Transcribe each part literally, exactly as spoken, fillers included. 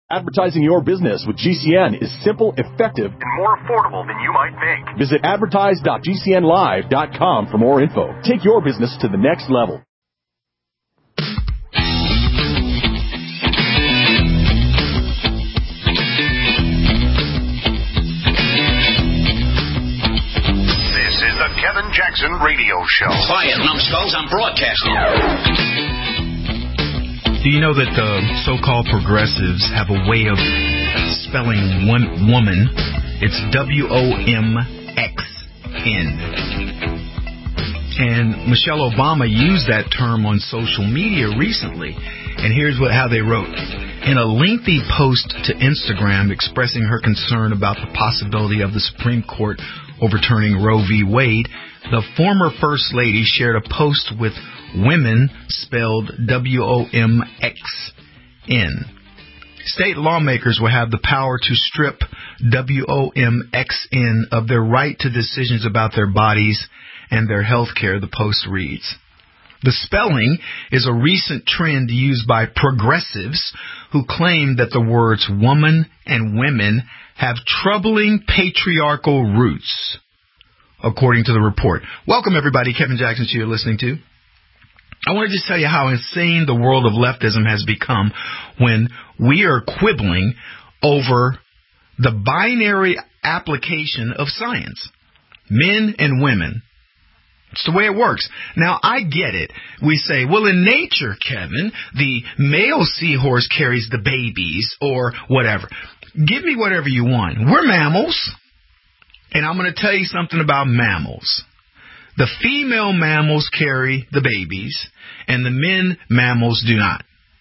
Advertising your business with G C N is simple, effective, and more affordable than you might think. Visit advertise dot g c n live dot com for more info. Take your business to the next level. This is the Kevin Jackson Radio Show. Quiet, numbskulls, I'm broadcasting. Do you know that the so-called progressives have a way of spelling one woman? It's W O M X N. And Michelle Obama used that term on social media recently. And here's what how they wrote. In a lengthy post to Instagram expressing her concern about the possibility of the Supreme Court overturning Roe v. Wade, the former First Lady shared a post with women spelled W O M X N. State lawmakers will have the power to strip W O M X N of their right to decisions about their bodies and their health care, the post reads. The spelling is a recent trend used by progressives who claim that the words woman and women have troubling patriarchal roots, according to the report. Welcome, everybody. Kevin Jackson, you're listening to. I want to just tell you how insane the world of leftism has become when we are quibbling over the binary application of science. Men and women. It's the way it works. Now, I get it. We say, well, in nature, Kevin, the male seahorse carries the babies or whatever. Give me whatever you want. We're mammals. And I'm going to tell you something about mammals. The female mammals carry the babies, and the men mammals do not.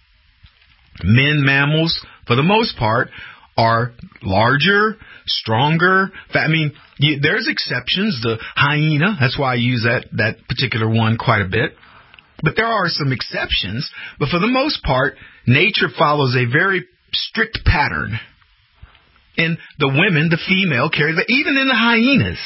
Men mammals, for the most part, are larger, stronger. I mean, you, there's exceptions. The hyena, that's why I use that, that particular one quite a bit. But there are some exceptions. But for the most part, nature follows a very strict pattern. And the women, the female, carry the, even in the hyenas.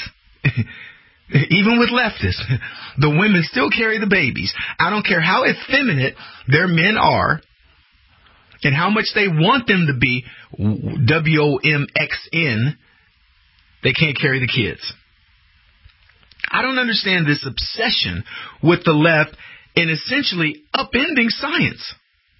Even with leftists, the women still carry the babies. I don't care how effeminate their men are and how much they want them to be W O M X N, they can't carry the kids. I don't understand this obsession with the left in essentially upending science.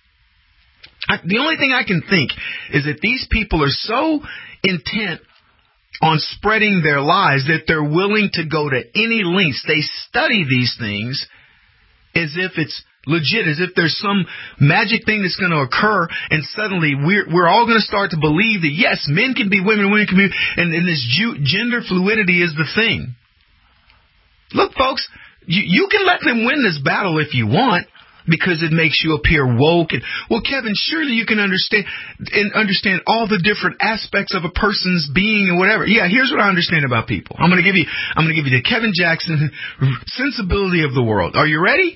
I, the only thing I can think is that these people are so intent on spreading their lies that they're willing to go to any lengths. They study these things as if it's legit, as if there's some magic thing that's going to occur, and suddenly we're we're all going to start to believe that, yes, men can be women, women can be, and, and this ju- gender fluidity is the thing. Look, folks, you, you can let them win this battle if you want, because it makes you appear woke. And, well, Kevin, surely you can understand and understand all the different aspects of a person's being and whatever. Yeah, here's what I understand about people. I'm going to give you, I'm going to give you the Kevin Jackson sensibility of the world. Are you ready?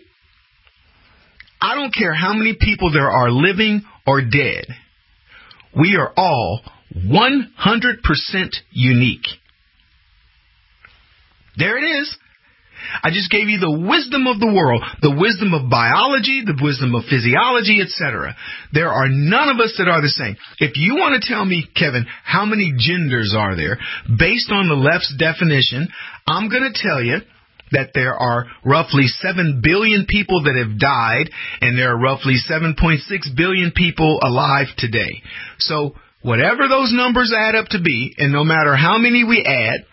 I don't care how many people there are living or dead. We are all one hundred percent unique. There it is. I just gave you the wisdom of the world, the wisdom of biology, the wisdom of physiology, et cetera. There are none of us that are the same. If you want to tell me, Kevin, how many genders are there, based on the left's definition, I'm going to tell you that there are roughly seven billion people that have died, and there are roughly seven point six billion people alive today. So whatever those numbers add up to be, and no matter how many we add,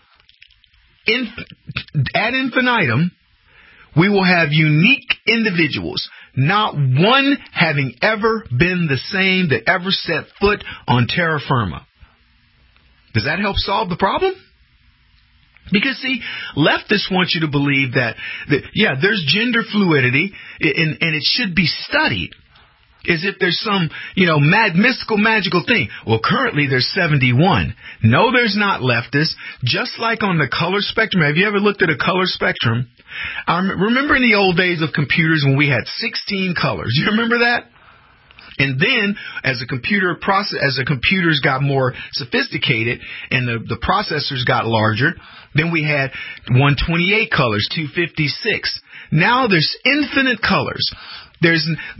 Inf- ad infinitum, we will have unique individuals, not one having ever been the same that ever set foot on terra firma. Does that help solve the problem? Because, see, leftists want you to believe that, that yeah, there's gender fluidity, and, and it should be studied. As if there's some, you know, mad, mystical, magical thing. Well, currently there's seventy-one. No, there's not, leftists. Just like on the color spectrum. Have you ever looked at a color spectrum? I remember in the old days of computers when we had sixteen colors. You remember that? And then, as the computer process, as the computers got more sophisticated and the, the processors got larger, then we had one hundred twenty-eight colors, two hundred fifty-six. Now there's infinite colors. There's there's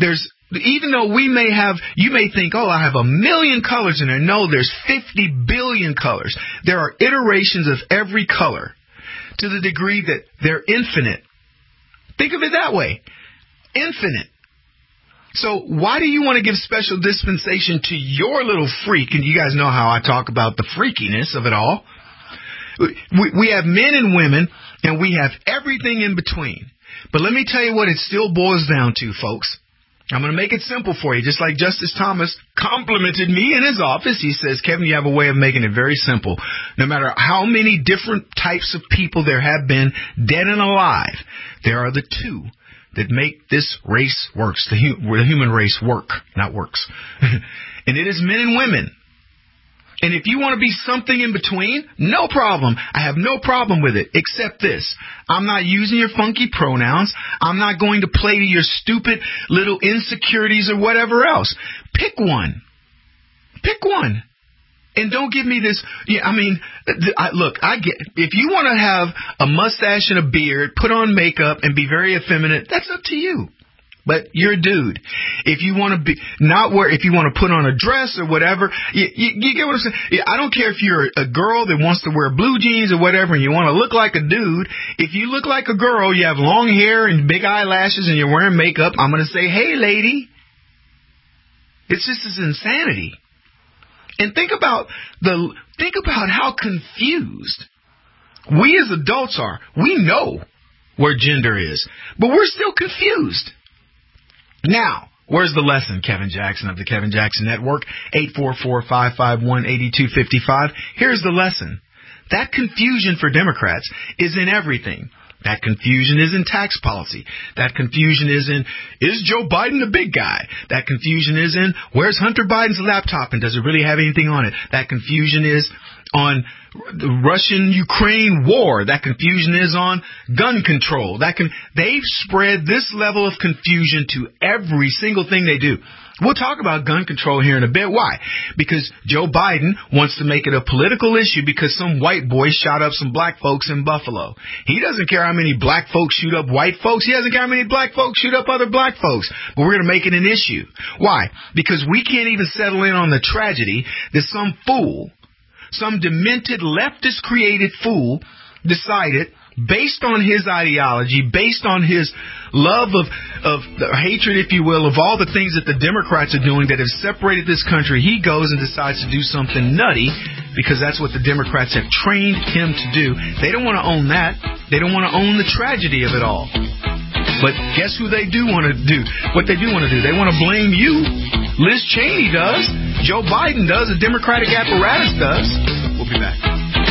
Even though we may have, you may think, oh, I have a million colors in there. No, there's fifty billion colors. There are iterations of every color to the degree that they're infinite. Think of it that way. Infinite. So why do you want to give special dispensation to your little freak? And you guys know how I talk about the freakiness of it all. We, we have men and women, and we have everything in between. But let me tell you what it still boils down to, folks. I'm going to make it simple for you, just like Justice Thomas complimented me in his office. He says, Kevin, you have a way of making it very simple. No matter how many different types of people there have been, dead and alive, there are the two that make this race works, the, hu- the human race work, not works. And it is men and women. And if you want to be something in between, no problem. I have no problem with it, except this. I'm not using your funky pronouns. I'm not going to play to your stupid little insecurities or whatever else. Pick one. Pick one. And don't give me this. Yeah, I mean, I, look, I get. If you want to have a mustache and a beard, put on makeup, and be very effeminate, that's up to you. But you're a dude. If you want to be not wear, if you want to put on a dress or whatever, you, you, you get what I'm saying. Yeah, I don't care if you're a girl that wants to wear blue jeans or whatever, and you want to look like a dude. If you look like a girl, you have long hair and big eyelashes, and you're wearing makeup, I'm going to say, hey, lady. It's just this insanity. And think about the think about how confused we as adults are. We know where gender is, but we're still confused. Now, where's the lesson, Kevin Jackson of the Kevin Jackson Network, eight four four, five five one, eight two five five. Here's the lesson. That confusion for Democrats is in everything. That confusion is in tax policy. That confusion is in, is Joe Biden the big guy? That confusion is in, where's Hunter Biden's laptop and does it really have anything on it? That confusion is on the Russian-Ukraine war. That confusion is on gun control. That can, they've spread this level of confusion to every single thing they do. We'll talk about gun control here in a bit. Why? Because Joe Biden wants to make it a political issue because some white boy shot up some black folks in Buffalo. He doesn't care how many black folks shoot up white folks. He doesn't care how many black folks shoot up other black folks. But we're going to make it an issue. Why? Because we can't even settle in on the tragedy that some fool, some demented leftist created fool decided, based on his ideology, based on his love of, of the hatred, if you will, of all the things that the Democrats are doing that have separated this country, he goes and decides to do something nutty because that's what the Democrats have trained him to do. They don't want to own that. They don't want to own the tragedy of it all. But guess who they do want to do? What they do want to do? They want to blame you. Liz Cheney does. Joe Biden does. The Democratic apparatus does. We'll be back.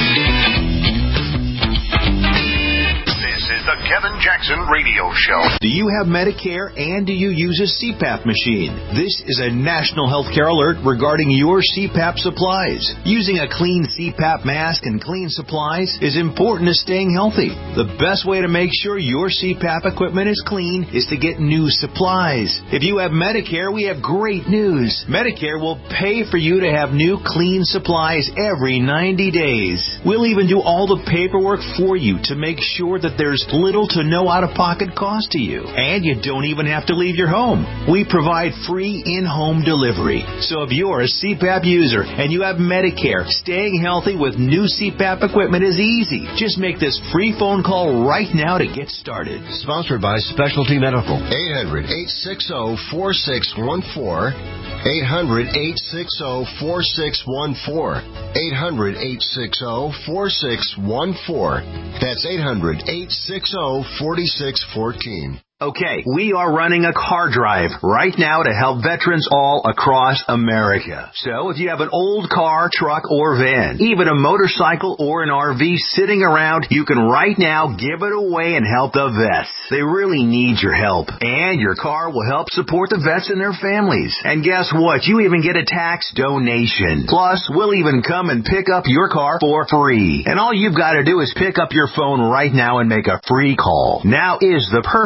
The Kevin Jackson Radio Show. Do you have Medicare and do you use a C PAP machine? This is a national healthcare alert regarding your C PAP supplies. Using a clean C PAP mask and clean supplies is important to staying healthy. The best way to make sure your C PAP equipment is clean is to get new supplies. If you have Medicare, we have great news. Medicare will pay for you to have new clean supplies every ninety days. We'll even do all the paperwork for you to make sure that there's little to no out-of-pocket cost to you. And you don't even have to leave your home. We provide free in-home delivery. So if you're a C PAP user and you have Medicare, staying healthy with new C PAP equipment is easy. Just make this free phone call right now to get started. Sponsored by Specialty Medical. eight hundred, eight six zero, four six one four. eight hundred, eight six zero, four six one four. eight hundred, eight six zero, four six one four. That's eight hundred, eight six zero, four six one four. Okay, we are running a car drive right now to help veterans all across America. So if you have an old car, truck, or van, even a motorcycle or an R V sitting around, you can right now give it away and help the vets. They really need your help. And your car will help support the vets and their families. And guess what? You even get a tax donation. Plus, we'll even come and pick up your car for free. And all you've got to do is pick up your phone right now and make a free call. Now is the perfect time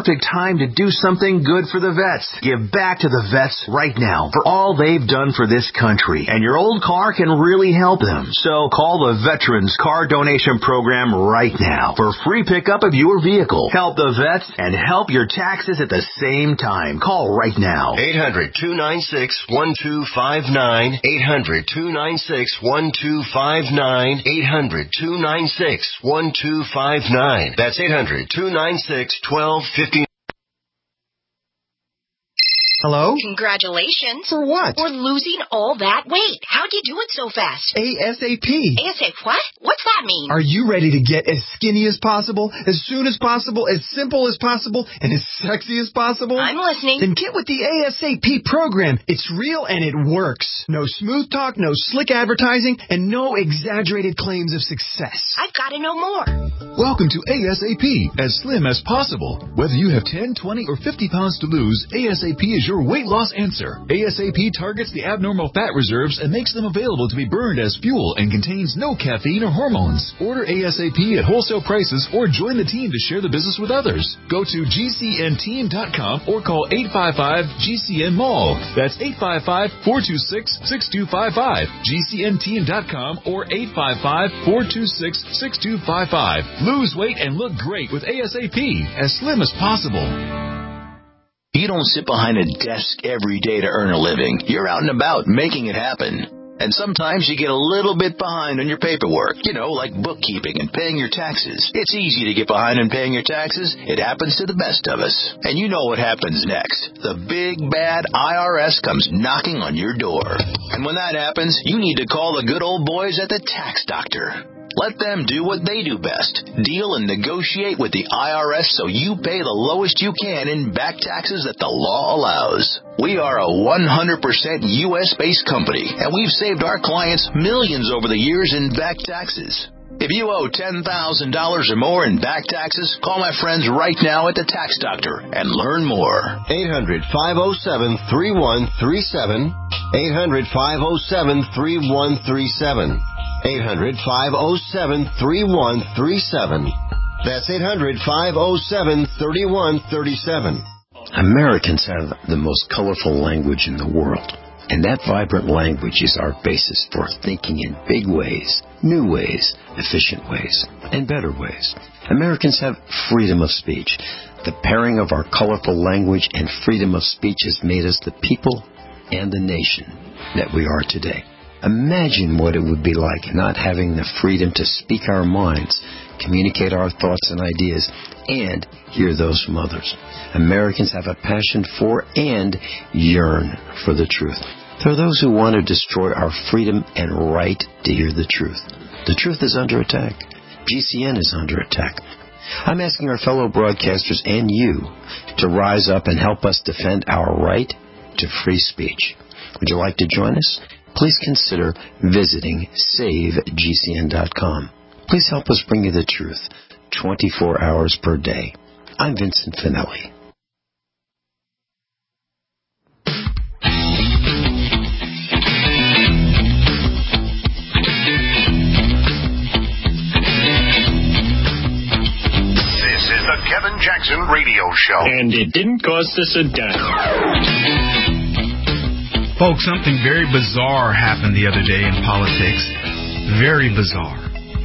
time to do something good for the vets. Give back to the vets right now for all they've done for this country. And your old car can really help them. So call the Veterans Car Donation Program right now for free pickup of your vehicle. Help the vets and help your taxes at the same time. Call right now. eight hundred, two nine six, one two five nine. eight hundred, two nine six, one two five nine. eight hundred, two nine six, one two five nine. That's eight hundred, two nine six, one two five nine. Hello? Congratulations. For what? For losing all that weight. How'd you do it so fast? ASAP. ASAP what? What's that mean? Are you ready to get as skinny as possible, as soon as possible, as simple as possible, and as sexy as possible? I'm listening. Then get with the ASAP program. It's real and it works. No smooth talk, no slick advertising, and no exaggerated claims of success. I've got to know more. Welcome to ASAP, as slim as possible. Whether you have ten, twenty, or fifty pounds to lose, ASAP is your weight loss answer. ASAP targets the abnormal fat reserves and makes them available to be burned as fuel and contains no caffeine or hormones. Order ASAP at wholesale prices or join the team to share the business with others. Go to G C N team dot com or call eight five five G C N mall. That's eight five five, four two six, six two five five. G C N team dot com or eight five five, four two six, six two five five. Lose weight and look great with ASAP, as slim as possible. You don't sit behind a desk every day to earn a living. You're out and about making it happen. And sometimes you get a little bit behind on your paperwork, you know, like bookkeeping and paying your taxes. It's easy to get behind on paying your taxes. It happens to the best of us. And you know what happens next. The big, bad I R S comes knocking on your door. And when that happens, you need to call the good old boys at the Tax Doctor. Let them do what they do best. Deal and negotiate with the I R S so you pay the lowest you can in back taxes that the law allows. We are a one hundred percent U S-based company, and we've saved our clients millions over the years in back taxes. If you owe ten thousand dollars or more in back taxes, call my friends right now at the Tax Doctor and learn more. eight hundred, five oh seven, three one three seven. eight hundred, five oh seven, three one three seven. eight hundred, five oh seven, three one three seven. That's eight hundred, five oh seven, three one three seven. Americans have the most colorful language in the world, and that vibrant language is our basis for thinking in big ways, new ways, efficient ways, and better ways. Americans have freedom of speech. The pairing of our colorful language and freedom of speech has made us the people and the nation that we are today. Imagine what it would be like not having the freedom to speak our minds, communicate our thoughts and ideas, and hear those from others. Americans have a passion for and yearn for the truth. There are those who want to destroy our freedom and right to hear the truth. The truth is under attack. G C N is under attack. I'm asking our fellow broadcasters and you to rise up and help us defend our right to free speech. Would you like to join us? Please consider visiting save G C N dot com. Please help us bring you the truth twenty-four hours per day. I'm Vincent Finelli. This is the Kevin Jackson Radio Show. And it didn't cost us a dime. Folks, something very bizarre happened the other day in politics. Very bizarre.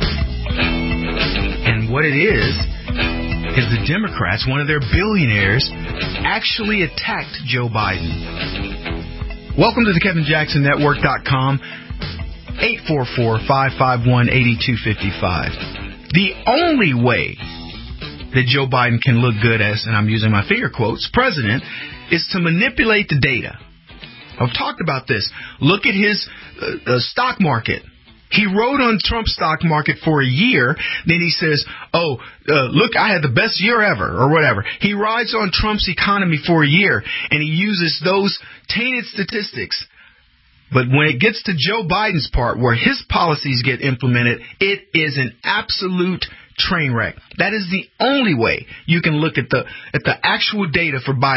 And what it is, is the Democrats, one of their billionaires, actually attacked Joe Biden. Welcome to the Kevin Jackson Network dot com, eight four four, five five one, eight two five five. The only way that Joe Biden can look good as, and I'm using my finger quotes, president, is to manipulate the data. I've talked about this. Look at his uh, uh, stock market. He rode on Trump's stock market for a year. Then he says, oh, uh, look, I had the best year ever, or whatever. He rides on Trump's economy for a year, and he uses those tainted statistics. But when it gets to Joe Biden's part, where his policies get implemented, it is an absolute train wreck. That is the only way you can look at the at the actual data for Biden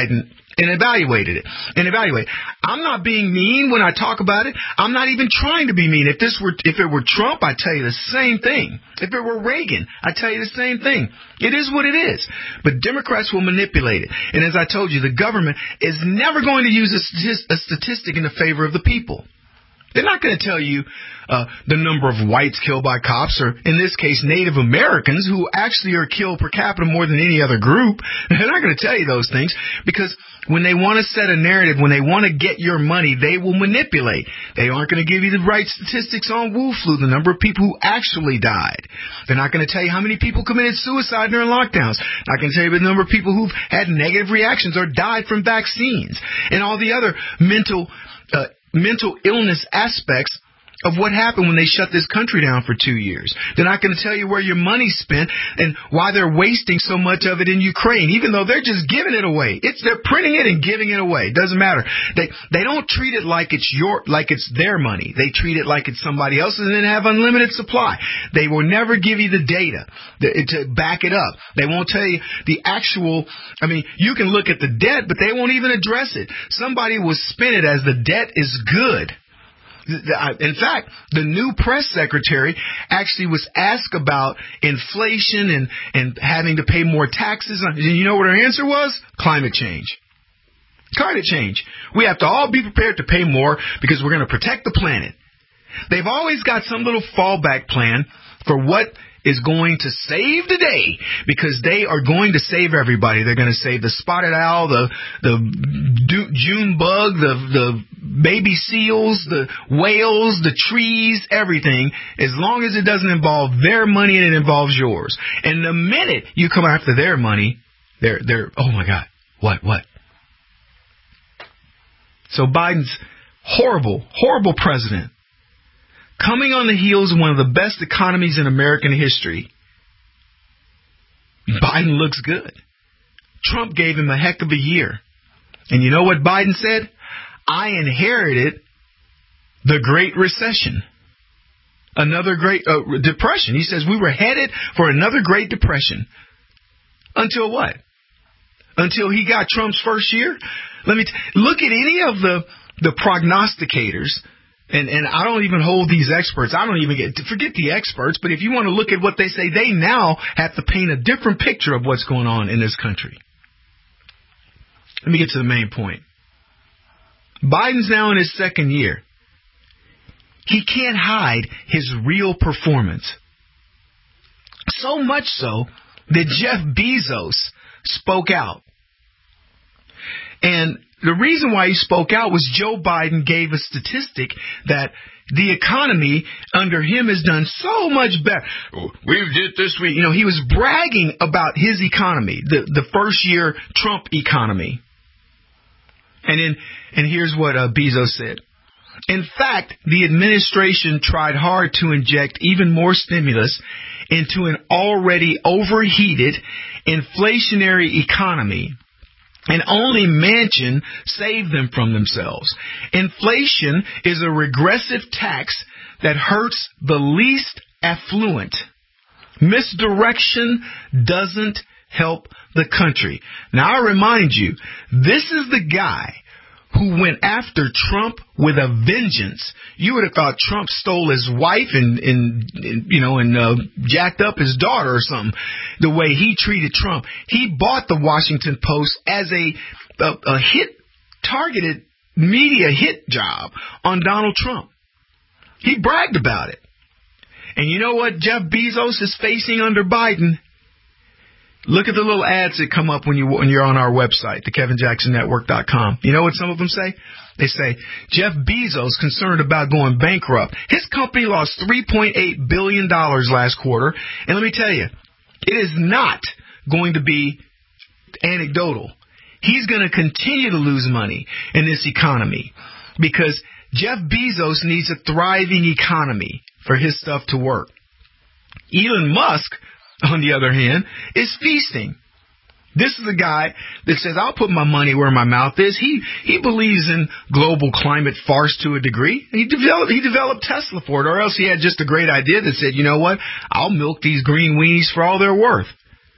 and evaluated it and evaluate. I'm not being mean when I talk about it. I'm not even trying to be mean. If this were, if it were Trump, I'd tell you the same thing. If it were Reagan, I'd tell you the same thing. It is what it is. But Democrats will manipulate it. And as I told you, the government is never going to use a, statist- a statistic in the favor of the people. They're not going to tell you uh, the number of whites killed by cops, or in this case, Native Americans, who actually are killed per capita more than any other group. They're not going to tell you those things, because when they want to set a narrative, when they want to get your money, they will manipulate. They aren't going to give you the right statistics on Wu flu, the number of people who actually died. They're not going to tell you how many people committed suicide during lockdowns. Not going to tell you the number of people who've had negative reactions or died from vaccines and all the other mental uh, mental illness aspects of what happened when they shut this country down for two years. They're not going to tell you where your money's spent and why they're wasting so much of it in Ukraine, even though they're just giving it away. It's they're printing it and giving it away. It doesn't matter. They they don't treat it like it's your like it's their money. They treat it like it's somebody else's and then have unlimited supply. They will never give you the data to back it up. They won't tell you the actual. I mean, you can look at the debt, but they won't even address it. Somebody will spin it as the debt is good. In fact, the new press secretary actually was asked about inflation and, and having to pay more taxes. And you know what her answer was? Climate change. Climate change. We have to all be prepared to pay more because we're going to protect the planet. They've always got some little fallback plan for what is going to save the day, because they are going to save everybody. They're going to save the spotted owl, the the June bug, the the baby seals, the whales, the trees, everything, as long as it doesn't involve their money and it involves yours. And the minute you come after their money, they're they're oh my God, what what? So Biden's horrible, horrible president, coming on the heels of one of the best economies in American history. Biden looks good. Trump gave him a heck of a year. And you know what Biden said? I inherited the Great Recession. Another great uh, depression. He says we were headed for another Great Depression. Until what? Until he got Trump's first year? Let me t- look at any of the, the prognosticators. And, and I don't even hold these experts. I don't even get to forget the experts. But if you want to look at what they say, they now have to paint a different picture of what's going on in this country. Let me get to the main point. Biden's now in his second year. He can't hide his real performance. So much so that Jeff Bezos spoke out. And the reason why he spoke out was Joe Biden gave a statistic that the economy under him has done so much better. We did this week. You know, he was bragging about his economy, the, the first year Trump economy. And then, and here's what uh, Bezos said. In fact, the administration tried hard to inject even more stimulus into an already overheated inflationary economy, and only Manchin saved them from themselves. Inflation is a regressive tax that hurts the least affluent. Misdirection doesn't help the country. Now, I remind you, this is the guy who went after Trump with a vengeance. You would have thought Trump stole his wife and, and, and you know, and uh, jacked up his daughter or something. The way he treated Trump. He bought the Washington Post as a, a, a hit, targeted media hit job on Donald Trump. He bragged about it. And you know what Jeff Bezos is facing under Biden? Look at the little ads that come up when, you, when you're on our website, the Kevin Jackson Network dot com. You know what some of them say? They say, Jeff Bezos concerned about going bankrupt. His company lost three point eight billion dollars last quarter. And let me tell you, it is not going to be anecdotal. He's going to continue to lose money in this economy because Jeff Bezos needs a thriving economy for his stuff to work. Elon Musk, on the other hand, is feasting. This is a guy that says, I'll put my money where my mouth is. He he believes in global climate farce to a degree. He developed he developed Tesla for it, or else he had just a great idea that said, you know what, I'll milk these green weenies for all they're worth.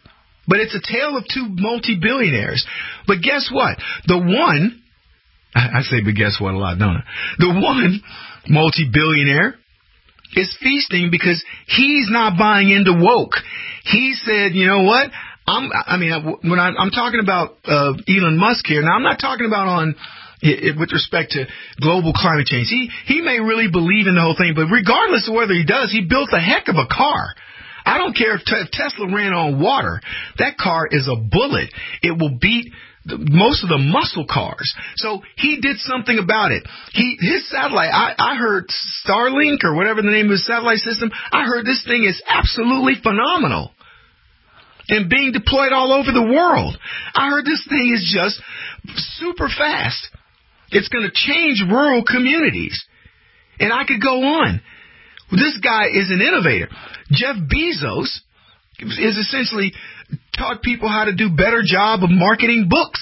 But it's a tale of two multi-billionaires. But guess what? The one, I say but guess what a lot, don't I? The one multi-billionaire is feasting because he's not buying into woke. He said, you know what? I'm, I mean, when I, I'm talking about uh, Elon Musk here, now I'm not talking about on it, with respect to global climate change. He he may really believe in the whole thing, but regardless of whether he does, he built a heck of a car. I don't care if, te- if Tesla ran on water. That car is a bullet. It will beat the, most of the muscle cars. So he did something about it. He his satellite, I, I heard Starlink or whatever the name of his satellite system, I heard this thing is absolutely phenomenal and being deployed all over the world. I heard this thing is just super fast. It's going to change rural communities. And I could go on. This guy is an innovator. Jeff Bezos is essentially taught people how to do better job of marketing books.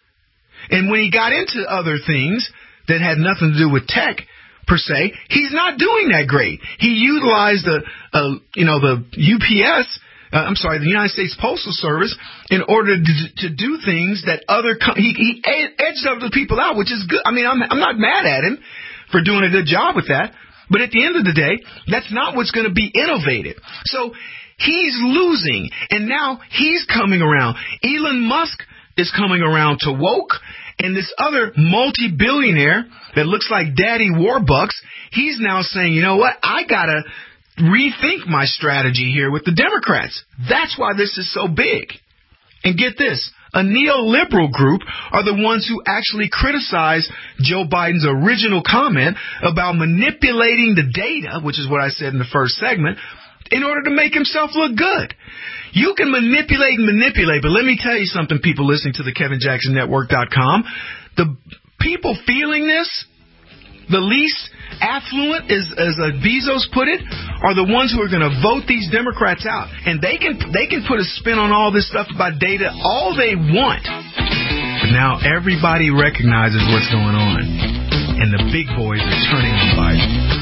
And when he got into other things that had nothing to do with tech, per se, he's not doing that great. He utilized the, uh, you know, the U P S, uh, I'm sorry, the United States Postal Service, in order to, to do things that other, com- he, he edged other people out, which is good. I mean, I'm, I'm not mad at him for doing a good job with that. But at the end of the day, that's not what's going to be innovative. So he's losing, and now he's coming around. Elon Musk is coming around to woke, and this other multi-billionaire that looks like Daddy Warbucks, he's now saying, you know what, I got to rethink my strategy here with the Democrats. That's why this is so big. And get this. A neoliberal group are the ones who actually criticize Joe Biden's original comment about manipulating the data, which is what I said in the first segment, in order to make himself look good. You can manipulate and manipulate, but let me tell you something, people listening to the Kevin Jackson Network dot com. The people feeling this, the least affluent, as, as uh, Bezos put it, are the ones who are going to vote these Democrats out. And they can they can put a spin on all this stuff about data all they want. But now everybody recognizes what's going on. And the big boys are turning on Biden.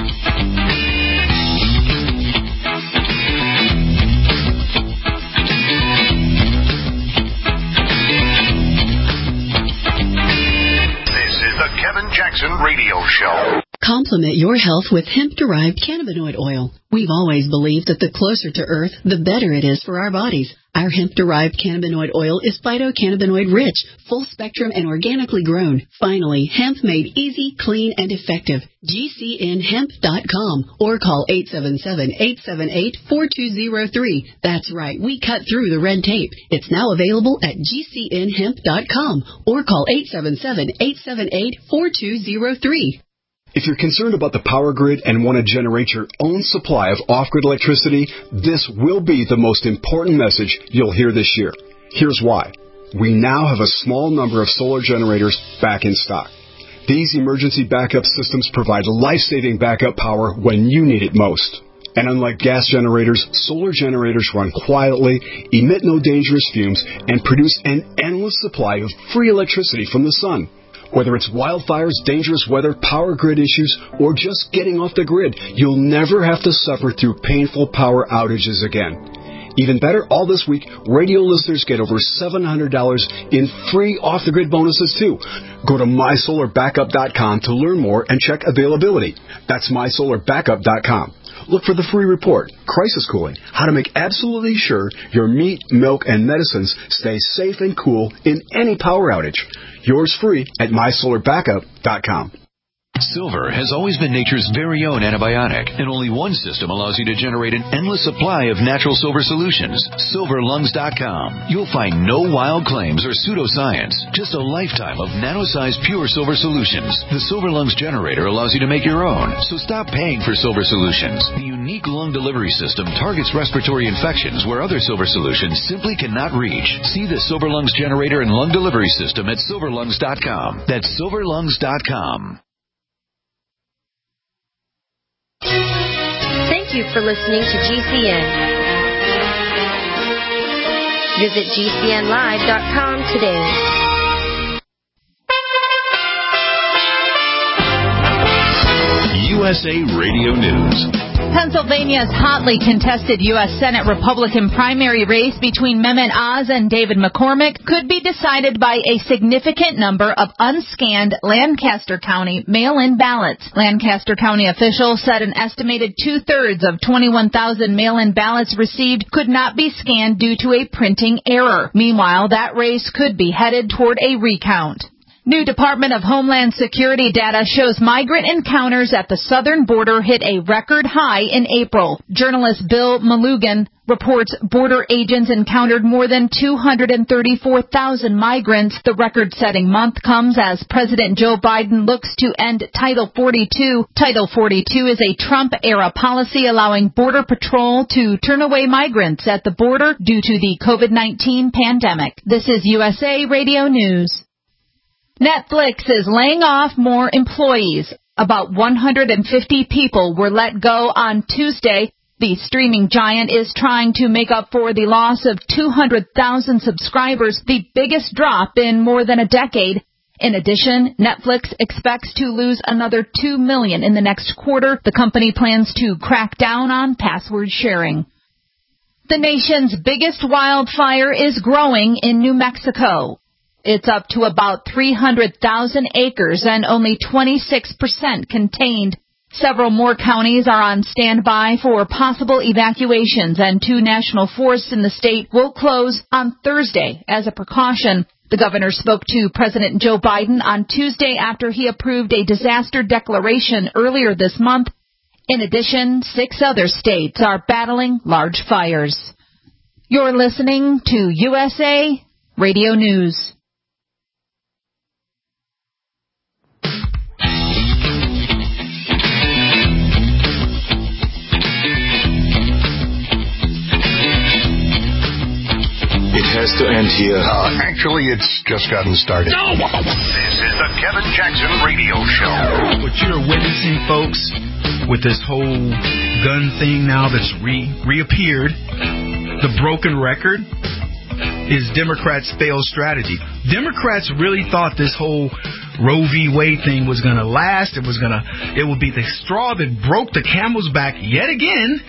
Kevin Jackson Radio Show. Complement your health with hemp-derived cannabinoid oil. We've always believed that the closer to Earth, the better it is for our bodies. Our hemp-derived cannabinoid oil is phytocannabinoid-rich, full-spectrum, and organically grown. Finally, hemp made easy, clean, and effective. G C N hemp dot com or call eight seven seven, eight seven eight, four two zero three. That's right, we cut through the red tape. It's now available at G C N hemp dot com or call eight seven seven, eight seven eight, four two zero three. If you're concerned about the power grid and want to generate your own supply of off-grid electricity, this will be the most important message you'll hear this year. Here's why. We now have a small number of solar generators back in stock. These emergency backup systems provide life-saving backup power when you need it most. And unlike gas generators, solar generators run quietly, emit no dangerous fumes, and produce an endless supply of free electricity from the sun. Whether it's wildfires, dangerous weather, power grid issues, or just getting off the grid, you'll never have to suffer through painful power outages again. Even better, all this week, radio listeners get over seven hundred dollars in free off-the-grid bonuses, too. Go to my solar backup dot com to learn more and check availability. That's my solar backup dot com. Look for the free report, Crisis Cooling, how to make absolutely sure your meat, milk, and medicines stay safe and cool in any power outage. Yours free at my solar backup dot com. Silver has always been nature's very own antibiotic, and only one system allows you to generate an endless supply of natural silver solutions. silver lungs dot com. You'll find no wild claims or pseudoscience, just a lifetime of nano-sized pure silver solutions. The Silver Lungs generator allows you to make your own, so stop paying for silver solutions. The unique lung delivery system targets respiratory infections where other silver solutions simply cannot reach. See the Silver Lungs generator and lung delivery system at silver lungs dot com. That's silver lungs dot com. Thank you for listening to G C N. Visit G C N live dot com today. U S A Radio News. Pennsylvania's hotly contested U S Senate Republican primary race between Mehmet Oz and David McCormick could be decided by a significant number of unscanned Lancaster County mail-in ballots. Lancaster County officials said an estimated two-thirds of twenty-one thousand mail-in ballots received could not be scanned due to a printing error. Meanwhile, that race could be headed toward a recount. New Department of Homeland Security data shows migrant encounters at the southern border hit a record high in April. Journalist Bill Malugan reports border agents encountered more than two hundred thirty-four thousand migrants. The record-setting month comes as President Joe Biden looks to end Title forty-two. Title forty-two is a Trump-era policy allowing Border Patrol to turn away migrants at the border due to the COVID nineteen pandemic. This is U S A Radio News. Netflix is laying off more employees. About one hundred fifty people were let go on Tuesday. The streaming giant is trying to make up for the loss of two hundred thousand subscribers, the biggest drop in more than a decade. In addition, Netflix expects to lose another two million dollars in the next quarter. The company plans to crack down on password sharing. The nation's biggest wildfire is growing in New Mexico. It's up to about three hundred thousand acres and only twenty-six percent contained. Several more counties are on standby for possible evacuations, and two national forests in the state will close on Thursday as a precaution. The governor spoke to President Joe Biden on Tuesday after he approved a disaster declaration earlier this month. In addition, six other states are battling large fires. You're listening to U S A Radio News. It has to end here. Uh, actually, it's just gotten started. No! This is the Kevin Jackson Radio Show. What you're witnessing, folks, with this whole gun thing now that's re- reappeared, the broken record, is Democrats' failed strategy. Democrats really thought this whole Roe v. Wade thing was going to last. It was going to, it would be the straw that broke the camel's back yet again,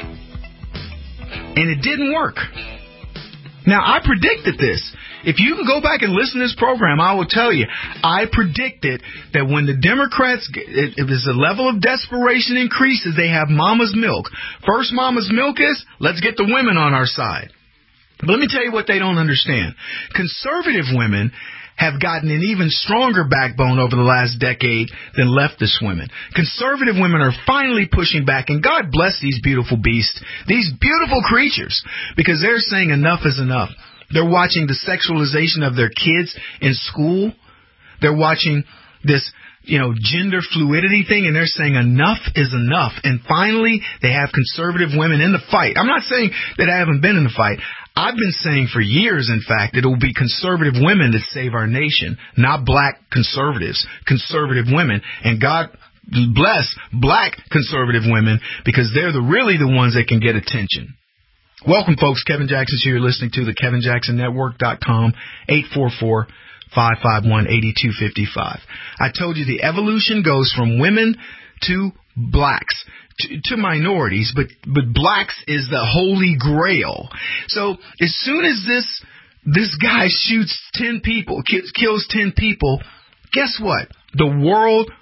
and it didn't work. Now, I predicted this. If you can go back and listen to this program, I will tell you, I predicted that when the Democrats, if the level of desperation increases, they have mama's milk. First mama's milk is, let's get the women on our side. But let me tell you what they don't understand. Conservative women have gotten an even stronger backbone over the last decade than leftist women. Conservative women are finally pushing back, and God bless these beautiful beasts, these beautiful creatures, because they're saying enough is enough. They're watching the sexualization of their kids in school. They're watching this, you know, gender fluidity thing, and they're saying enough is enough. And finally, they have conservative women in the fight. I'm not saying that I haven't been in the fight. I've been saying for years, in fact, that it will be conservative women that save our nation, not black conservatives, conservative women. And God bless black conservative women, because they're the really the ones that can get attention. Welcome, folks. Kevin Jackson's here. You're listening to the Kevin Jackson Network dot com, eight four four, five five one, eight two five five. I told you the evolution goes from women to blacks. To, to minorities, but but blacks is the holy grail. So as soon as this this guy shoots ten people, kills ten people, guess what? The world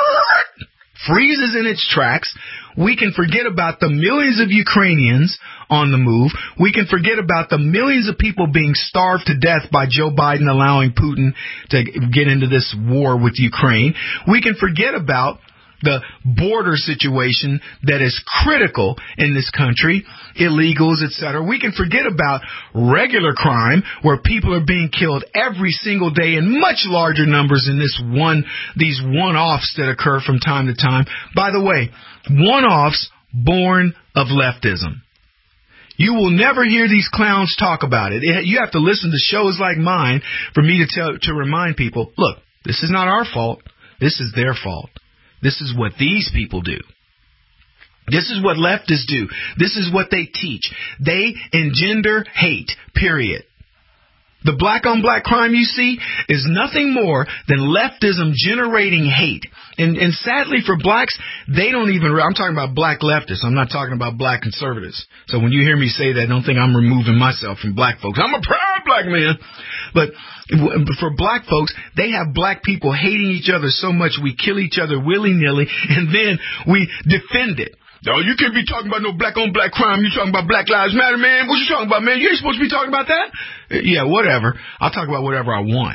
freezes in its tracks. We can forget about the millions of Ukrainians on the move. We can forget about the millions of people being starved to death by Joe Biden allowing Putin to get into this war with Ukraine. We can forget about the border situation that is critical in this country, illegals, et cetera. We can forget about regular crime where people are being killed every single day in much larger numbers than this one, these one-offs that occur from time to time. By the way, one-offs born of leftism. You will never hear these clowns talk about it. You have to listen to shows like mine for me to tell, to remind people, look, this is not our fault. This is their fault. This is what these people do. This is what leftists do. This is what they teach. They engender hate, period. The black-on-black crime you see is nothing more than leftism generating hate. And, and sadly for blacks, they don't even, I'm talking about black leftists. I'm not talking about black conservatives. So when you hear me say that, don't think I'm removing myself from black folks. I'm a proud black man. But for black folks, they have black people hating each other so much we kill each other willy-nilly, and then we defend it. No, you can't be talking about no black-on-black crime. You're talking about Black Lives Matter, man. What you talking about, man? You ain't supposed to be talking about that. Yeah, whatever. I'll talk about whatever I want.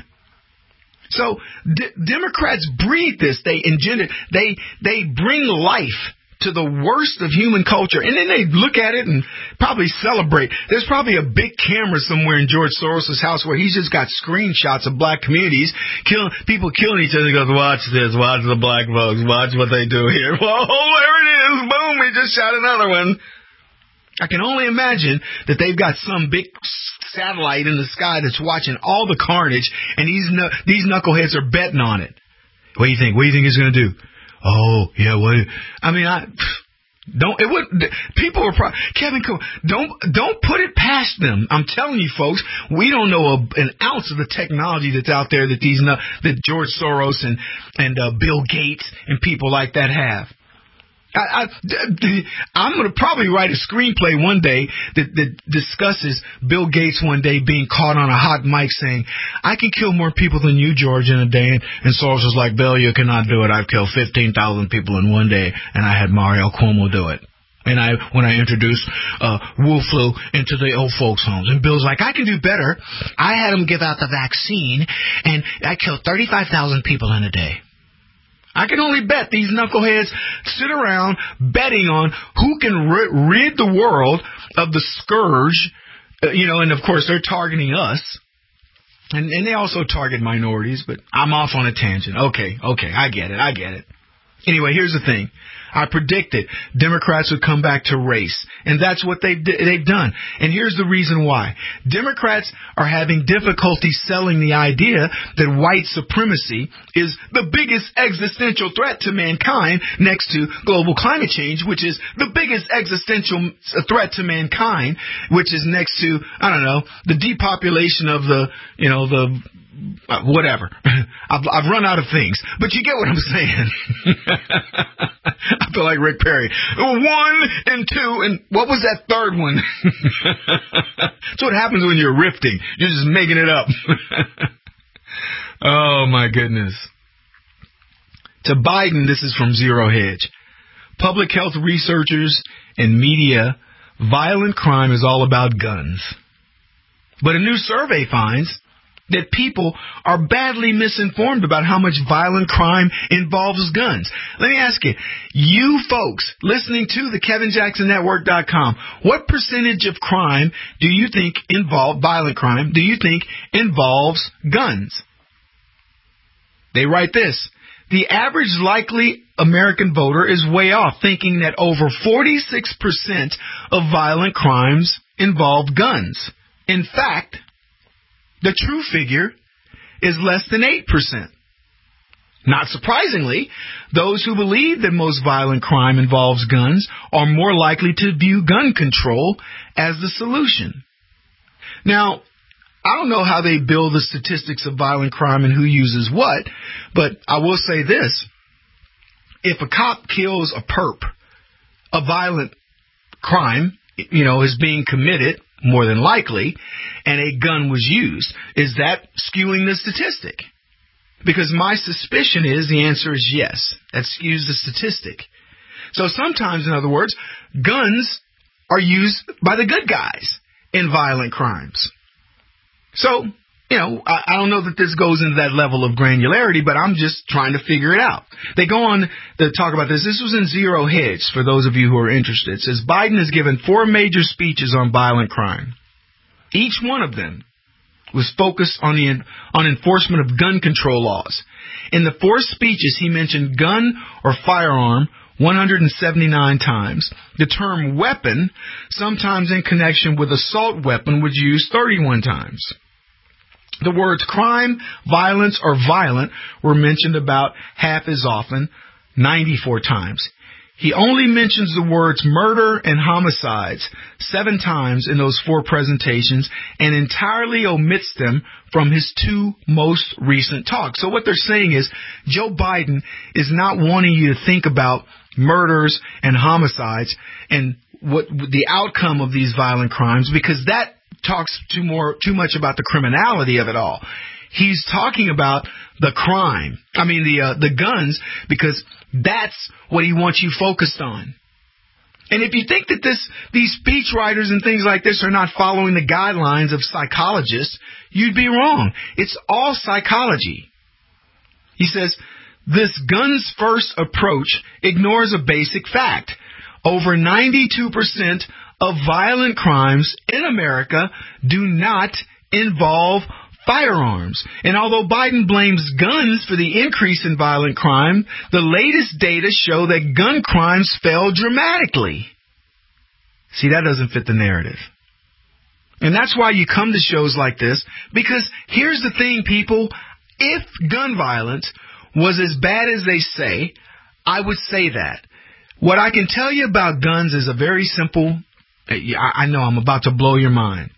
So D- Democrats breed this. They engender. They they bring life to the worst of human culture, and then they look at it and probably celebrate. There's probably a big camera somewhere in George Soros' house where he's just got screenshots of black communities, killing people killing each other. He goes, watch this, watch the black folks, watch what they do here. Whoa, there it is, boom, he just shot another one. I can only imagine that they've got some big satellite in the sky that's watching all the carnage, and these these knuckleheads are betting on it. What do you think? What do you think he's going to do? Oh, yeah, what? I mean, I don't, it would, people are, pro- Kevin, don't, don't put it past them. I'm telling you, folks, we don't know a, an ounce of the technology that's out there that these, that George Soros and, and, uh, Bill Gates and people like that have. I, I, I'm going to probably write a screenplay one day that, that discusses Bill Gates one day being caught on a hot mic saying, I can kill more people than you, George, in a day. And Soros was like, Bill, you cannot do it. I've killed fifteen thousand people in one day, and I had Mario Cuomo do it. And I, when I introduced uh, Wu Flu into the old folks' homes. And Bill's like, I can do better. I had him give out the vaccine, and I killed thirty-five thousand people in a day. I can only bet these knuckleheads sit around betting on who can rid, rid the world of the scourge, uh, you know, and of course they're targeting us. And, and they also target minorities, but I'm off on a tangent. Okay, okay, I get it, I get it. Anyway, here's the thing. I predicted Democrats would come back to race, and that's what they've, they've done. And here's the reason why. Democrats are having difficulty selling the idea that white supremacy is the biggest existential threat to mankind next to global climate change, which is the biggest existential threat to mankind, which is next to, I don't know, the depopulation of the, you know, the... Uh, whatever. I've, I've run out of things, but you get what I'm saying. I feel like Rick Perry. One and two, and what was that third one? That's what happens when you're riffing. You're just making it up. Oh, my goodness. To Biden, this is from Zero Hedge. Public health researchers and media, violent crime is all about guns. But a new survey finds that people are badly misinformed about how much violent crime involves guns. Let me ask you, you folks listening to the Kevin Jackson Network dot com, what percentage of crime do you think involve violent crime, do you think involves guns? They write this. The average likely American voter is way off, thinking that over forty-six percent of violent crimes involve guns. In fact, the true figure is less than eight percent. Not surprisingly, those who believe that most violent crime involves guns are more likely to view gun control as the solution. Now, I don't know how they build the statistics of violent crime and who uses what, but I will say this. If a cop kills a perp, a violent crime, you know, is being committed, more than likely, and a gun was used. Is that skewing the statistic? Because my suspicion is the answer is yes. That skews the statistic. So sometimes, in other words, guns are used by the good guys in violent crimes. So, you know, I, I don't know that this goes into that level of granularity, but I'm just trying to figure it out. They go on to talk about this. This was in Zero Hedge, for those of you who are interested. It says Biden has given four major speeches on violent crime. Each one of them was focused on the on enforcement of gun control laws. In the four speeches, he mentioned gun or firearm one hundred seventy-nine times. The term weapon, sometimes in connection with assault weapon, was used thirty-one times. The words crime, violence, or violent were mentioned about half as often, ninety-four times. He only mentions the words murder and homicides seven times in those four presentations and entirely omits them from his two most recent talks. So what they're saying is Joe Biden is not wanting you to think about murders and homicides and what the outcome of these violent crimes, because that talks too more too much about the criminality of it all. He's talking about the crime. I mean, the uh, the guns, because that's what he wants you focused on. And if you think that this these speechwriters and things like this are not following the guidelines of psychologists, you'd be wrong. It's all psychology. He says, this guns first approach ignores a basic fact. Over ninety-two percent of violent crimes in America do not involve firearms. And although Biden blames guns for the increase in violent crime, the latest data show that gun crimes fell dramatically. See, that doesn't fit the narrative. And that's why you come to shows like this, because here's the thing, people. If gun violence was as bad as they say, I would say that. What I can tell you about guns is a very simple, I know I'm about to blow your mind.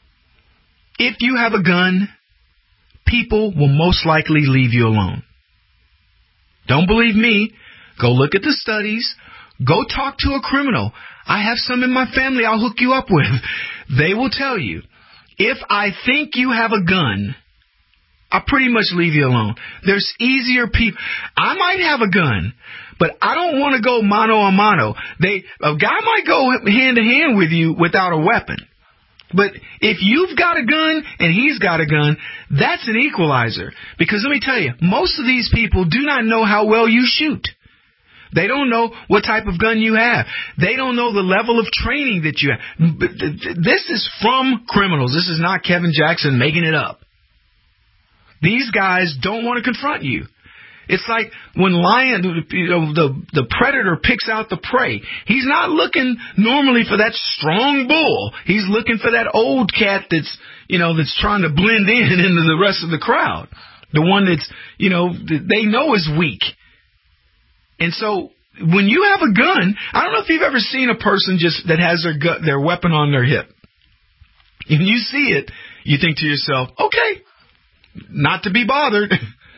If you have a gun, people will most likely leave you alone. Don't believe me? Go look at the studies. Go talk to a criminal. I have some in my family I'll hook you up with. They will tell you, if I think you have a gun, I pretty much leave you alone. There's easier people. I might have a gun, but I don't want to go mano a mano. They, a guy might go hand to hand with you without a weapon. But if you've got a gun and he's got a gun, that's an equalizer. Because let me tell you, most of these people do not know how well you shoot. They don't know what type of gun you have. They don't know the level of training that you have. This is from criminals. This is not Kevin Jackson making it up. These guys don't want to confront you. It's like when lion, you know, the the predator picks out the prey. He's not looking normally for that strong bull. He's looking for that old cat that's, you know, that's trying to blend in into the rest of the crowd. The one that's, you know, they know is weak. And so when you have a gun, I don't know if you've ever seen a person just that has their gu- their weapon on their hip. If you see it, you think to yourself, okay, not to be bothered.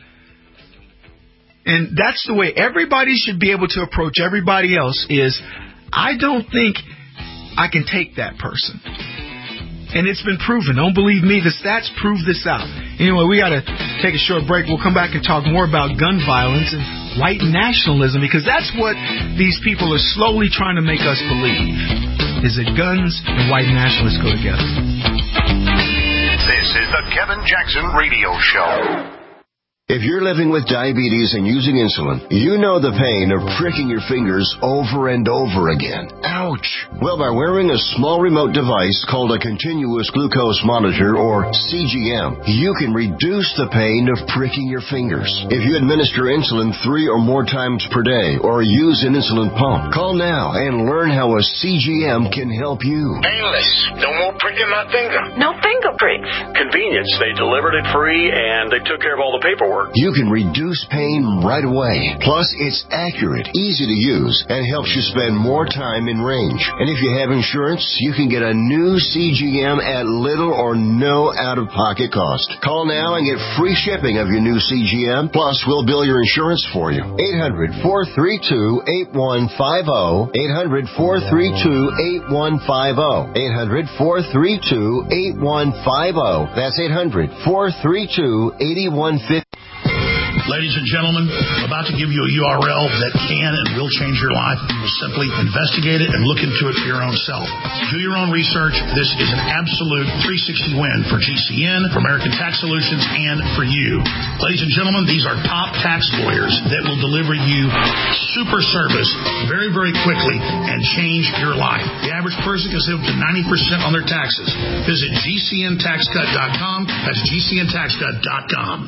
And that's the way everybody should be able to approach everybody else is, I don't think I can take that person. And it's been proven. Don't believe me. The stats prove this out. Anyway, we got to take a short break. We'll come back and talk more about gun violence and white nationalism, because that's what these people are slowly trying to make us believe, is that guns and white nationalists go together. This is the Kevin Jackson Radio Show. If you're living with diabetes and using insulin, you know the pain of pricking your fingers over and over again. Ouch! Well, by wearing a small remote device called a continuous glucose monitor, or C G M, you can reduce the pain of pricking your fingers. If you administer insulin three or more times per day or use an insulin pump, call now and learn how a C G M can help you. Painless. No more pricking my finger. No finger pricks. Convenience. They delivered it free and they took care of all the paperwork. You can reduce pain right away. Plus, it's accurate, easy to use, and helps you spend more time in range. And if you have insurance, you can get a new C G M at little or no out-of-pocket cost. Call now and get free shipping of your new C G M. Plus, we'll bill your insurance for you. eight hundred, four three two, eight one five zero. eight hundred, four three two, eight one five zero. eight hundred, four three two, eight one five zero. That's eight hundred, four three two, eight one five zero. Ladies and gentlemen, I'm about to give you a U R L that can and will change your life. You will simply investigate it and look into it for your own self. Do your own research. This is an absolute three sixty win for G C N, for American Tax Solutions, and for you. Ladies and gentlemen, these are top tax lawyers that will deliver you super service very, very quickly and change your life. The average person can save up to ninety percent on their taxes. Visit G C N tax cut dot com. That's G C N tax cut dot com.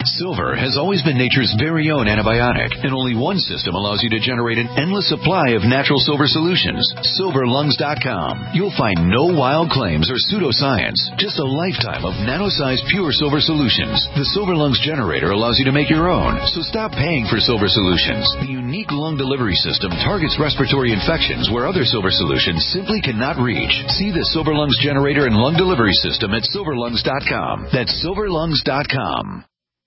Silver has always been nature's very own antibiotic, and only one system allows you to generate an endless supply of natural silver solutions. silver lungs dot com. You'll find no wild claims or pseudoscience, just a lifetime of nano-sized pure silver solutions. The Silver Lungs generator allows you to make your own, so stop paying for silver solutions. The unique lung delivery system targets respiratory infections where other silver solutions simply cannot reach. See the Silver Lungs generator and lung delivery system at silver lungs dot com. That's silver lungs dot com.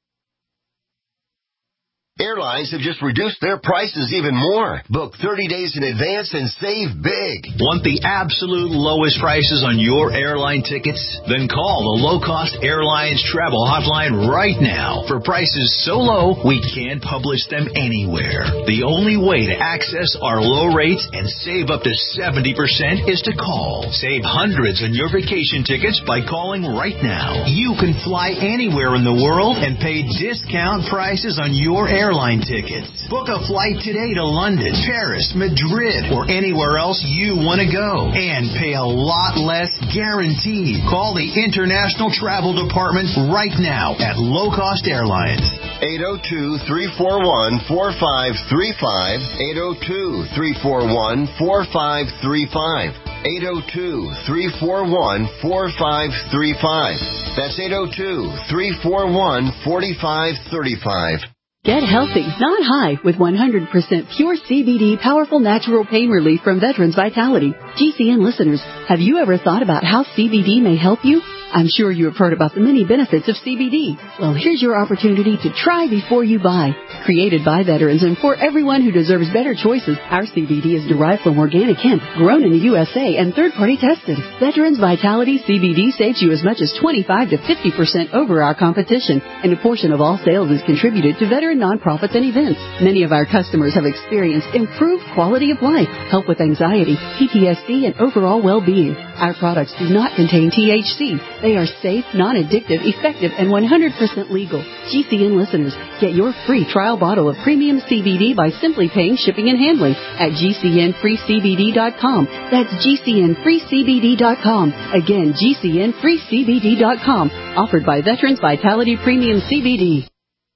Airlines have just reduced their prices even more. Book thirty days in advance and save big. Want the absolute lowest prices on your airline tickets? Then call the Low Cost Airlines Travel Hotline right now. For prices so low, we can't publish them anywhere. The only way to access our low rates and save up to seventy percent is to call. Save hundreds on your vacation tickets by calling right now. You can fly anywhere in the world and pay discount prices on your airline airline tickets. Book a flight today to London, Paris, Madrid, or anywhere else you want to go. And pay a lot less guaranteed. Call the International Travel Department right now at Low Cost Airlines. eight oh two, three four one, four five three five. eight oh two, three four one, four five three five. eight oh two, three four one, four five three five. That's eight oh two, three four one, four five three five. Get healthy, not high, with one hundred percent pure C B D powerful natural pain relief from Veterans Vitality. G C N listeners, have you ever thought about how C B D may help you? I'm sure you have heard about the many benefits of C B D. Well, here's your opportunity to try before you buy. Created by veterans and for everyone who deserves better choices, our C B D is derived from organic hemp, grown in the U S A and third-party tested. Veterans Vitality C B D saves you as much as twenty-five to fifty percent over our competition, and a portion of all sales is contributed to veteran nonprofits and events. Many of our customers have experienced improved quality of life, help with anxiety, P T S D, and overall well-being. Our products do not contain T H C. They are safe, non-addictive, effective, and one hundred percent legal. G C N listeners, get your free trial bottle of premium C B D by simply paying shipping and handling at G C N free C B D dot com. That's G C N free C B D dot com. Again, G C N free C B D dot com. Offered by Veterans Vitality Premium C B D.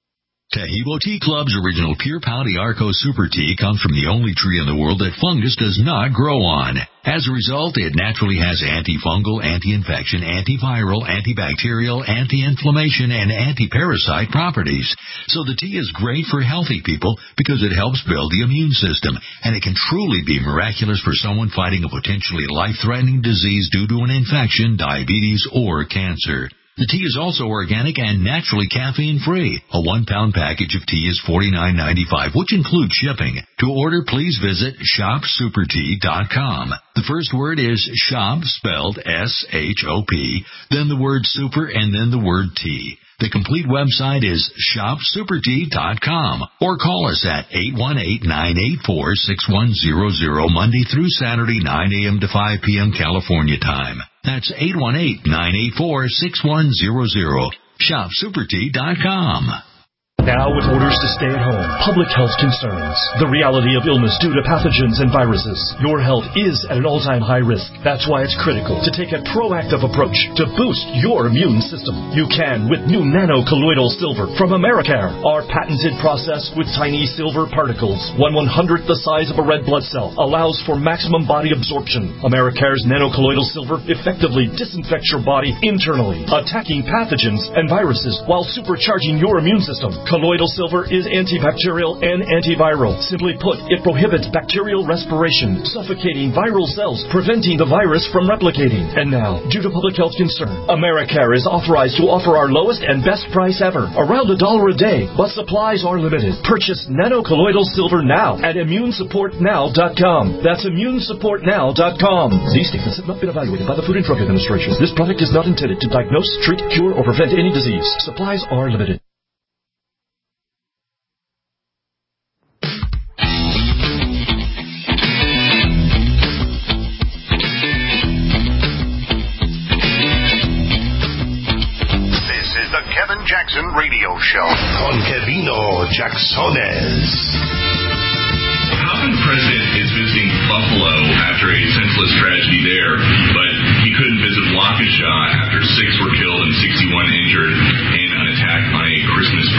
Taheebo Tea Club's original Pure Pau D'Arco Super Tea comes from the only tree in the world that fungus does not grow on. As a result, it naturally has antifungal, anti-infection, antiviral, antibacterial, anti-inflammation, and anti-parasite properties. So the tea is great for healthy people because it helps build the immune system, and it can truly be miraculous for someone fighting a potentially life-threatening disease due to an infection, diabetes, or cancer. The tea is also organic and naturally caffeine-free. A one-pound package of tea is forty-nine ninety-five, which includes shipping. To order, please visit shop super tea dot com. The first word is shop, spelled S H O P, then the word super, and then the word tea. The complete website is shop super tea dot com, or call us at eight one eight, nine eight four, six one zero zero Monday through Saturday, nine a.m. to five p.m. California time. That's eight one eight, nine eight four, six one zero zero. shop super tea dot com. Now with orders to stay at home, public health concerns, the reality of illness due to pathogens and viruses, your health is at an all-time high risk. That's why it's critical to take a proactive approach to boost your immune system. You can with new nano-colloidal silver from Americare. Our patented process with tiny silver particles, one one-hundredth the size of a red blood cell, allows for maximum body absorption. Americare's nano-colloidal silver effectively disinfects your body internally, attacking pathogens and viruses while supercharging your immune system. Colloidal silver is antibacterial and antiviral. Simply put, it prohibits bacterial respiration, suffocating viral cells, preventing the virus from replicating. And now, due to public health concern, Americare is authorized to offer our lowest and best price ever, around a dollar a day, but supplies are limited. Purchase nano-colloidal silver now at immune support now dot com. That's immune support now dot com. These statements have not been evaluated by the Food and Drug Administration. This product is not intended to diagnose, treat, cure, or prevent any disease. Supplies are limited. Jackson Radio Show. Con Kevino Jacksones. How come the president is visiting Buffalo after a senseless tragedy there, but he couldn't visit Waukesha after six were killed and sixty-one injured in an attack on a Christmas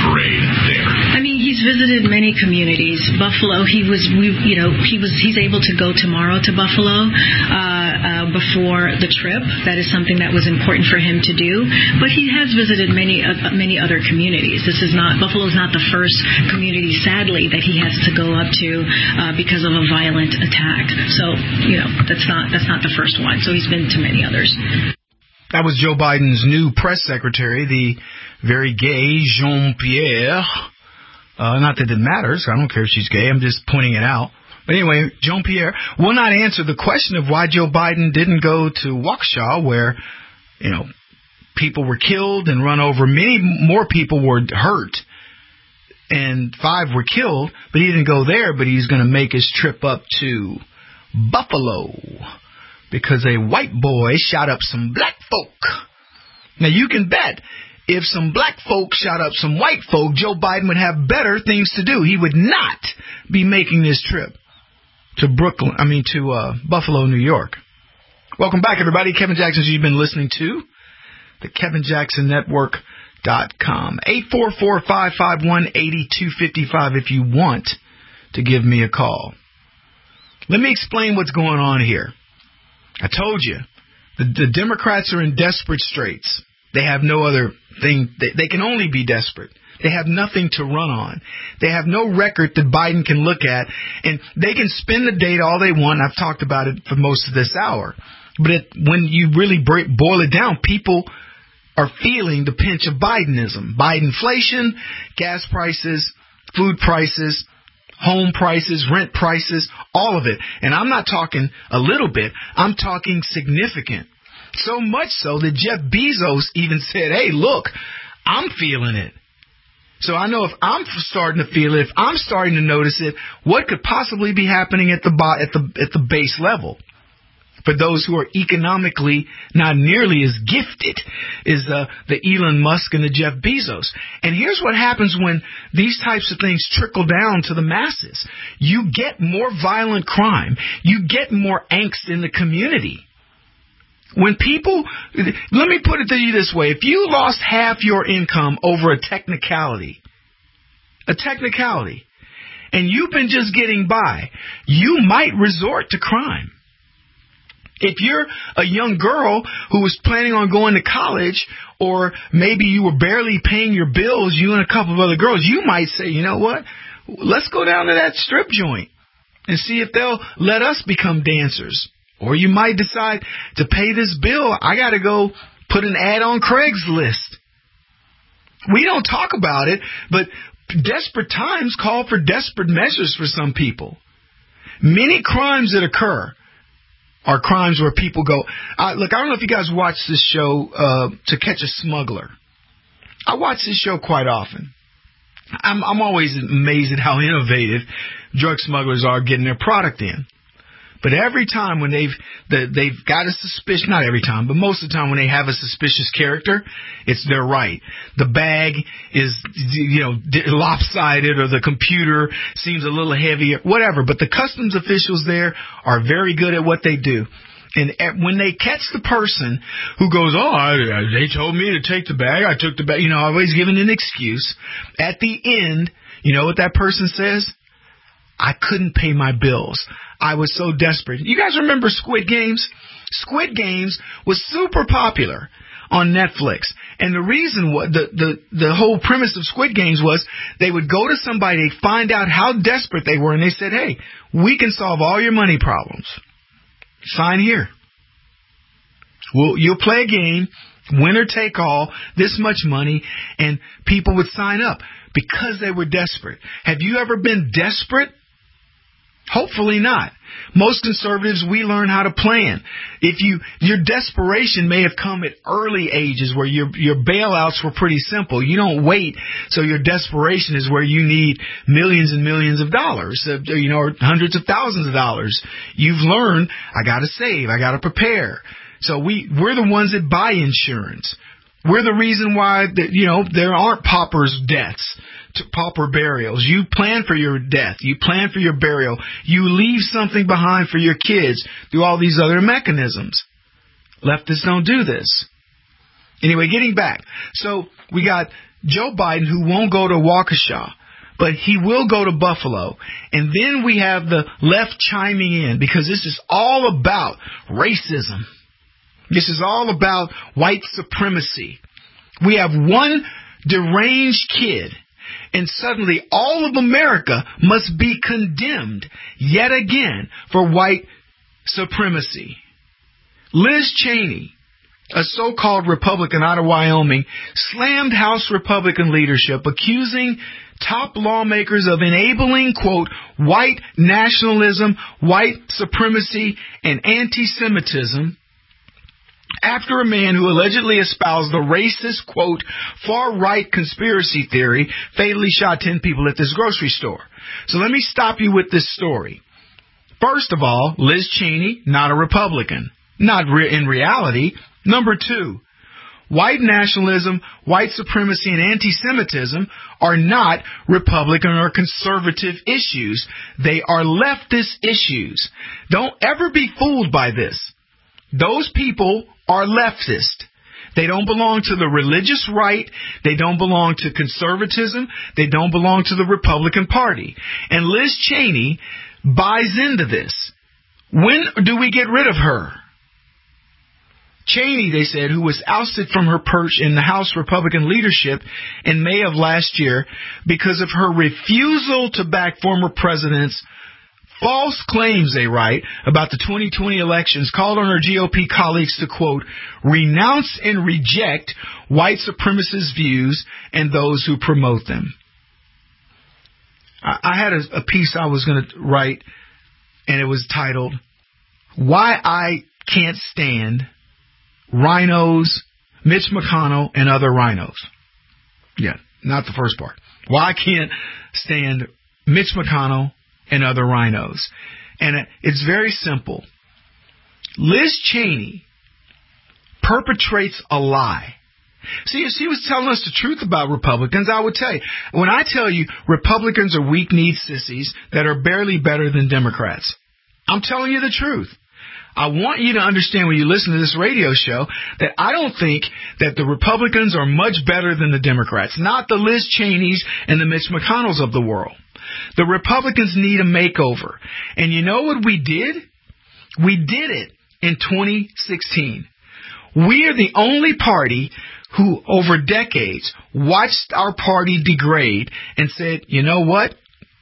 he's visited many communities. Buffalo, he was, we, you know, he was, he's able to go tomorrow to Buffalo uh, uh, before the trip. That is something that was important for him to do. But he has visited many, uh, many other communities. This is not Buffalo is not the first community, sadly, that he has to go up to uh, because of a violent attack. So, you know, that's not that's not the first one. So he's been to many others. That was Joe Biden's new press secretary, the very gay Jean-Pierre. Uh, not that it matters. I don't care if she's gay. I'm just pointing it out. But anyway, Jean-Pierre will not answer the question of why Joe Biden didn't go to Waukesha, where, you know, people were killed and run over. Many more people were hurt, and five were killed. But he didn't go there, but he's going to make his trip up to Buffalo, because a white boy shot up some black folk. Now, you can bet if some black folk shot up some white folk, Joe Biden would have better things to do. He would not be making this trip to Brooklyn, I mean, to uh, Buffalo, New York. Welcome back, everybody. Kevin Jackson, you've been listening to the Kevin Jackson Network dot com. eight four four, five five one, eight two five five if you want to give me a call. Let me explain what's going on here. I told you, the, the Democrats are in desperate straits. They have no other thing. They, they can only be desperate. They have nothing to run on. They have no record that Biden can look at, and they can spin the data all they want. I've talked about it for most of this hour. But it, when you really break, boil it down, people are feeling the pinch of Bidenism. Bidenflation, gas prices, food prices, home prices, rent prices, all of it. And I'm not talking a little bit. I'm talking significant. So much so that Jeff Bezos even said, hey, look, I'm feeling it. So I know if I'm starting to feel it, if I'm starting to notice it, what could possibly be happening at the at the at the base level? For those who are economically not nearly as gifted as uh, the Elon Musk and the Jeff Bezos. And here's what happens when these types of things trickle down to the masses. You get more violent crime. You get more angst in the community. When people, let me put it to you this way. If you lost half your income over a technicality, a technicality, and you've been just getting by, you might resort to crime. If you're a young girl who was planning on going to college, or maybe you were barely paying your bills, you and a couple of other girls, you might say, you know what, let's go down to that strip joint and see if they'll let us become dancers. Or you might decide to pay this bill, I got to go put an ad on Craigslist. We don't talk about it, but desperate times call for desperate measures for some people. Many crimes that occur are crimes where people go, uh, look, I don't know if you guys watch this show, uh, To Catch a Smuggler. I watch this show quite often. I'm, I'm always amazed at how innovative drug smugglers are getting their product in. But every time when they've the, they've got a suspicion, not every time, but most of the time when they have a suspicious character, it's their right. The bag is, you know, lopsided, or the computer seems a little heavier, whatever. But the customs officials there are very good at what they do. And when they catch the person who goes, oh, I, they told me to take the bag, I took the bag, you know, always giving an excuse. At the end, you know what that person says? I couldn't pay my bills. I was so desperate. You guys remember Squid Games? Squid Games was super popular on Netflix. And the reason, what the, the, the whole premise of Squid Games was they would go to somebody, they find out how desperate they were, and they said, hey, we can solve all your money problems. Sign here. We'll, you'll play a game, winner take all, this much money, and people would sign up because they were desperate. Have you ever been desperate? Hopefully not. Most conservatives, we learn how to plan. If you, your desperation may have come at early ages where your, your bailouts were pretty simple. You don't wait, so your desperation is where you need millions and millions of dollars, uh, you know, or hundreds of thousands of dollars. You've learned, I gotta save, I gotta prepare. So we, we're the ones that buy insurance. We're the reason why, that, you know, there aren't paupers' deaths, to pauper burials. You plan for your death. You plan for your burial. You leave something behind for your kids through all these other mechanisms. Leftists don't do this. Anyway, getting back. So we got Joe Biden, who won't go to Waukesha but he will go to Buffalo. And then we have the left chiming in, because this is all about racism. This is all about white supremacy. We have one deranged kid, and suddenly all of America must be condemned yet again for white supremacy. Liz Cheney, a so-called Republican out of Wyoming, slammed House Republican leadership, accusing top lawmakers of enabling, quote, white nationalism, white supremacy, and anti-Semitism, after a man who allegedly espoused the racist, quote, far-right conspiracy theory fatally shot ten people at this grocery store. So let me stop you with this story. First of all, Liz Cheney, not a Republican. Not re- in reality. Number two, white nationalism, white supremacy, and anti-Semitism are not Republican or conservative issues. They are leftist issues. Don't ever be fooled by this. Those people are leftist. They don't belong to the religious right. They don't belong to conservatism. They don't belong to the Republican Party. And Liz Cheney buys into this. When do we get rid of her? Cheney, they said, who was ousted from her perch in the House Republican leadership in May of last year because of her refusal to back former presidents' false claims, they write, about the twenty twenty elections, called on her G O P colleagues to, quote, renounce and reject white supremacist views and those who promote them. I, I had a, a piece I was going to write, and it was titled, Why I Can't Stand Rhinos, Mitch McConnell, and Other Rhinos. Yeah, not the first part. Why I can't stand Mitch McConnell and other rhinos. And it's very simple. Liz Cheney perpetrates a lie. See, if she was telling us the truth about Republicans, I would tell you. When I tell you Republicans are weak-kneed sissies that are barely better than Democrats, I'm telling you the truth. I want you to understand when you listen to this radio show that I don't think that the Republicans are much better than the Democrats, not the Liz Cheneys and the Mitch McConnells of the world. The Republicans need a makeover. And you know what we did? We did it in twenty sixteen. We are the only party who, over decades, watched our party degrade and said, you know what?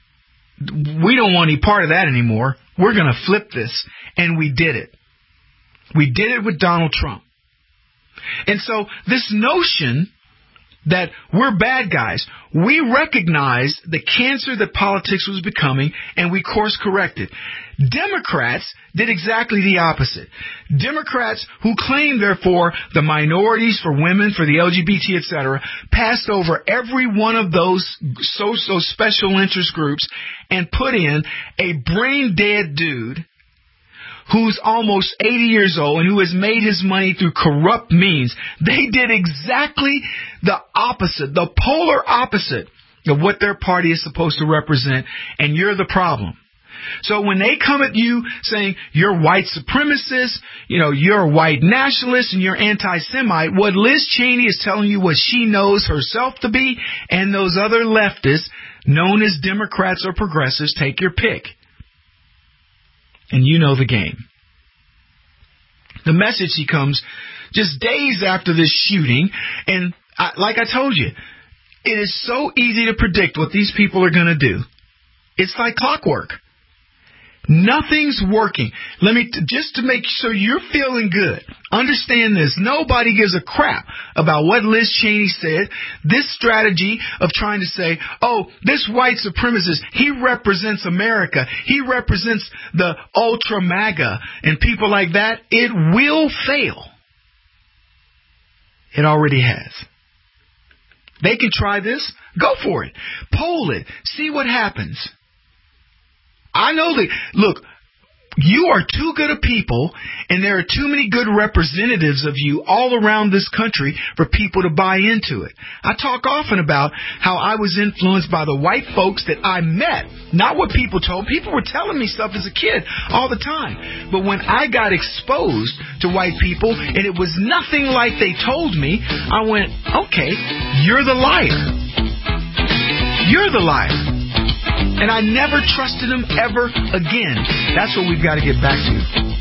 We don't want any part of that anymore. We're going to flip this. And we did it. We did it with Donald Trump. And so this notion that we're bad guys, we recognized the cancer that politics was becoming, and we course corrected. Democrats did exactly the opposite. Democrats who claim, therefore, the minorities, for women, for the L G B T, et cetera, passed over every one of those so-so special interest groups and put in a brain-dead dude who's almost eighty years old and who has made his money through corrupt means. They did exactly the opposite, the polar opposite of what their party is supposed to represent, and you're the problem. So when they come at you saying you're white supremacist, you know, you're a white nationalist and you're anti-Semite, what Liz Cheney is telling you what she knows herself to be, and those other leftists known as Democrats or progressives, take your pick. And you know the game. The message he comes just days after this shooting. And I, like I told you, it is so easy to predict what these people are going to do. It's like clockwork. Nothing's working. Let me, just to make sure you're feeling good, understand this. Nobody gives a crap about what Liz Cheney said. This strategy of trying to say, oh, this white supremacist, he represents America. He represents the ultra MAGA and people like that. It will fail. It already has. They can try this. Go for it. Poll it. See what happens. I know that, look, you are too good a people, and there are too many good representatives of you all around this country for people to buy into it. I talk often about how I was influenced by the white folks that I met, not what people told. People were telling me stuff as a kid all the time. But when I got exposed to white people, and it was nothing like they told me, I went, okay, you're the liar. You're the liar. And I never trusted him ever again. That's what we've got to get back to.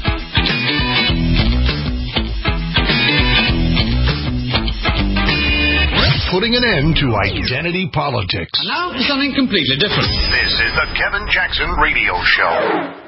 Putting an end to identity politics. Now for something completely different. This is the Kevin Jackson Radio Show.